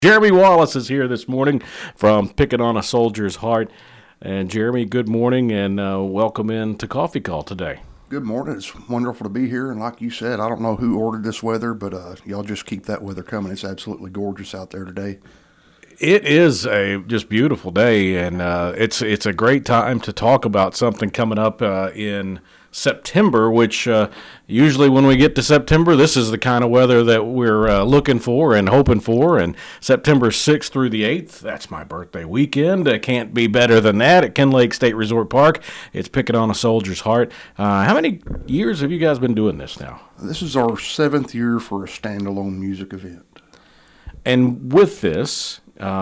Jeremy Wallace is here this morning from Picking on a Soldier's Heart. And Jeremy, good morning and welcome in to Coffee Call today. Good morning. It's wonderful to be here. And like you said, I don't know who ordered this weather, but y'all just keep that weather coming. It's absolutely gorgeous out there today. It is a just beautiful day, and it's a great time to talk about something coming up in September, which usually when we get to September, this is the kind of weather that we're looking for and hoping for. And September 6th through the 8th, that's my birthday weekend. It can't be better than that at Kinlake State Resort Park. It's Picking on a Soldier's Heart. How many years have you guys been doing this now? This is our 7th year for a standalone music event. And with this,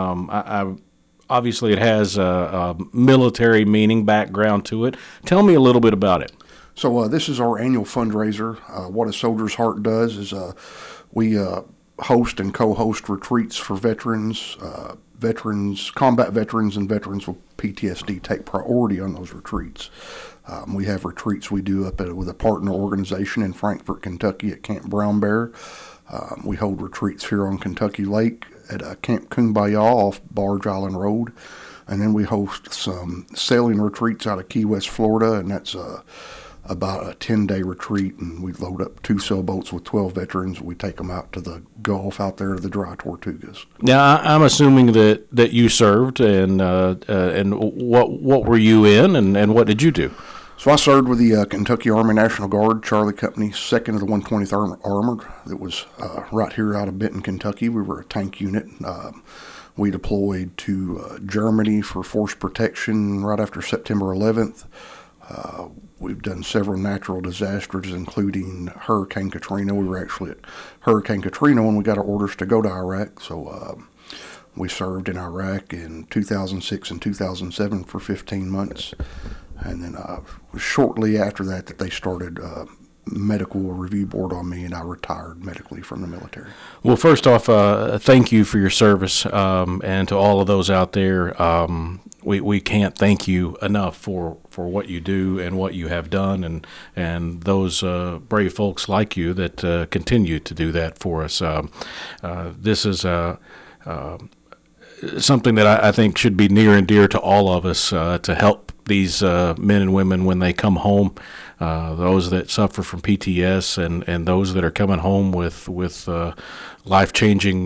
obviously it has a military meaning background to it. Tell me a little bit about it. So this is our annual fundraiser. What a Soldier's Heart does is we host and co-host retreats for veterans, combat veterans, and veterans with PTSD take priority on those retreats. We have retreats we do up with a partner organization in Frankfort, Kentucky at Camp Brown Bear. We hold retreats here on Kentucky Lake at Camp Kumbaya off Barge Island Road. And then we host some sailing retreats out of Key West, Florida, and that's about a 10-day retreat. And we load up 2 sailboats with 12 veterans. We take them out to the Gulf out there to the Dry Tortugas. Now, I'm assuming that you served, and what were you in, and what did you do? So I served with the Kentucky Army National Guard, Charlie Company, 2nd of the 120th Armored. That was right here out of Benton, Kentucky. We were a tank unit. We deployed to Germany for force protection right after September 11th. We've done several natural disasters, including Hurricane Katrina. We were actually at Hurricane Katrina when we got our orders to go to Iraq. So we served in Iraq in 2006 and 2007 for 15 months. And then shortly after that they started medical review board on me, and I retired medically from the military. Well, first off, thank you for your service, and to all of those out there, we can't thank you enough for what you do and what you have done, and those brave folks like you that continue to do that for us. This is something that I think should be near and dear to all of us, to help these men and women when they come home, those that suffer from PTS and those that are coming home with life-changing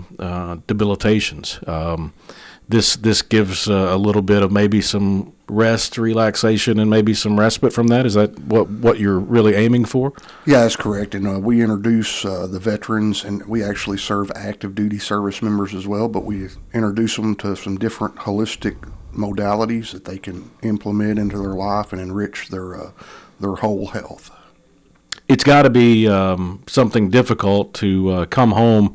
debilitations. This gives a little bit of maybe some rest, relaxation, and maybe some respite from that. Is that what you're really aiming for? Yeah, that's correct. And we introduce the veterans, and we actually serve active duty service members as well, but we introduce them to some different holistic modalities that they can implement into their life and enrich their whole health. It's got to be something difficult to come home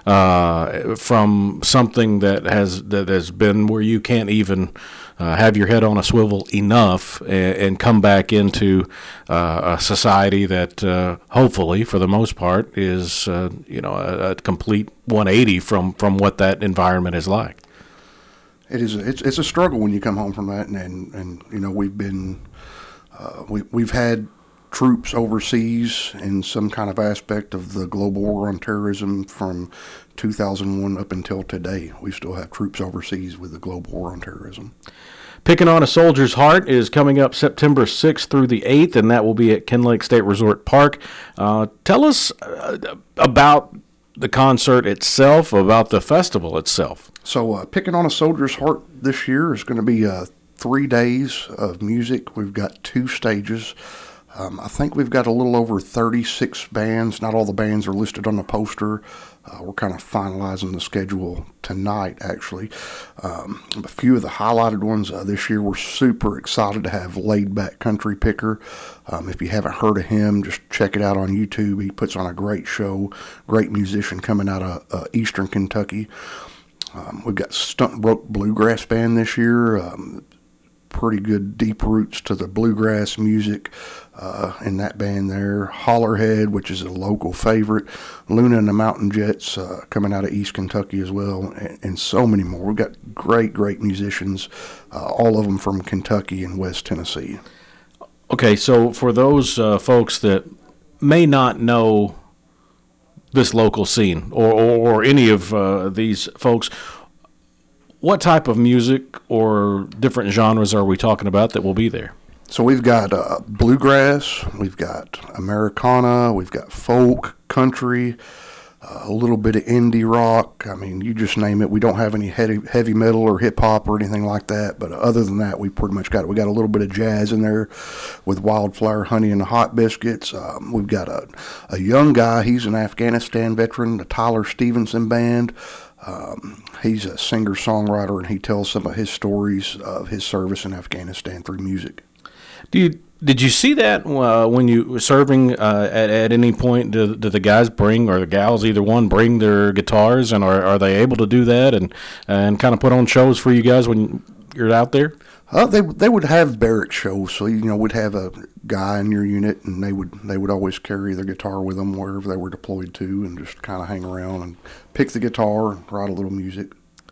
from something that has been where you can't even have your head on a swivel enough, and come back into a society that hopefully, for the most part, is a complete 180 from what that environment is like. It is. It's a struggle when you come home from that, and we've been we've had troops overseas in some kind of aspect of the global war on terrorism from 2001 up until today. We still have troops overseas with the global war on terrorism. Picking on a Soldier's Heart is coming up September 6th through the 8th, and that will be at Kinlake State Resort Park. Tell us about the concert itself, about the festival itself. So Picking on a Soldier's Heart this year is going to be 3 days of music. We've got 2 stages. I think we've got a little over 36 bands. Not all the bands are listed on the poster. We're kind of finalizing the schedule tonight, actually. A few of the highlighted ones this year, we're super excited to have Laid Back Country Picker. If you haven't heard of him, just check it out on YouTube. He puts on a great show, great musician coming out of Eastern Kentucky. We've got Stunt Broke Bluegrass Band this year. Pretty good deep roots to the bluegrass music in that band there. Hollerhead, which is a local favorite. Luna and the Mountain Jets coming out of East Kentucky as well, and so many more. We've got great musicians, all of them from Kentucky and West Tennessee. Okay, so for those folks that may not know this local scene or any of these folks, what type of music or different genres are we talking about that will be there? So we've got bluegrass, we've got Americana, we've got folk, country, a little bit of indie rock. I mean, you just name it. We don't have any heavy metal or hip hop or anything like that. But other than that, we pretty much got it. We got a little bit of jazz in there with Wildflower Honey and the Hot Biscuits. We've got a young guy. He's an Afghanistan veteran, the Tyler Stevenson Band. He's a singer-songwriter, and he tells some of his stories of his service in Afghanistan through music. Did you see that when you were serving at any point? Do the guys bring, or the gals, either one, bring their guitars, and are they able to do that and kind of put on shows for you guys when you're out there? They would have barrack shows, so we'd have a guy in your unit, and they would always carry their guitar with them wherever they were deployed to, and just kind of hang around and pick the guitar and write a little music.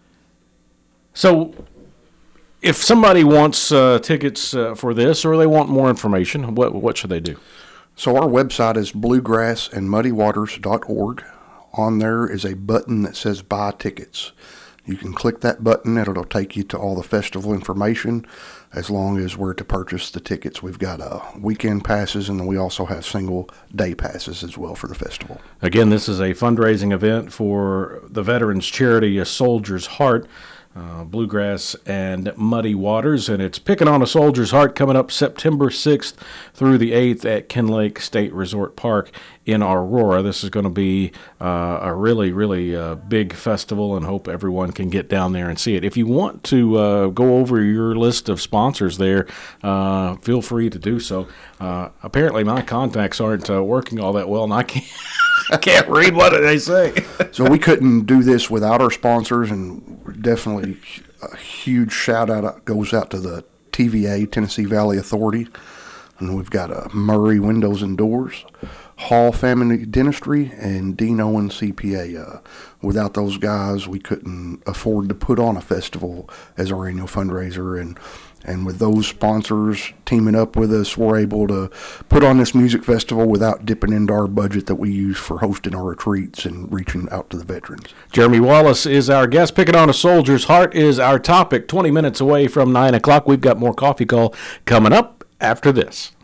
So, if somebody wants tickets for this, or they want more information, what should they do? So our website is bluegrassandmuddywaters.org. On there is a button that says Buy Tickets. You can click that button, and it'll take you to all the festival information, as long as we're to purchase the tickets. We've got weekend passes, and then we also have single day passes as well for the festival. Again, this is a fundraising event for the veterans charity, A Soldier's Heart. Bluegrass and Muddy Waters, and it's Picking on a Soldier's Heart, coming up September 6th through the 8th at Ken Lake State Resort Park in Aurora. This is going to be a really, really big festival, and hope everyone can get down there and see it. If you want to go over your list of sponsors there, feel free to do so. Apparently my contacts aren't working all that well, and I can't read what they say. So we couldn't do this without our sponsors, and definitely a huge shout out goes out to the TVA, Tennessee Valley Authority. And we've got Murray Windows and Doors, Hall Family Dentistry, and Dean Owens CPA. Without those guys, we couldn't afford to put on a festival as our annual fundraiser. And with those sponsors teaming up with us, we're able to put on this music festival without dipping into our budget that we use for hosting our retreats and reaching out to the veterans. Jeremy Wallace is our guest. Picking on a Soldier's Heart is our topic. 20 minutes away from 9 o'clock. We've got more Coffee Call coming up after this.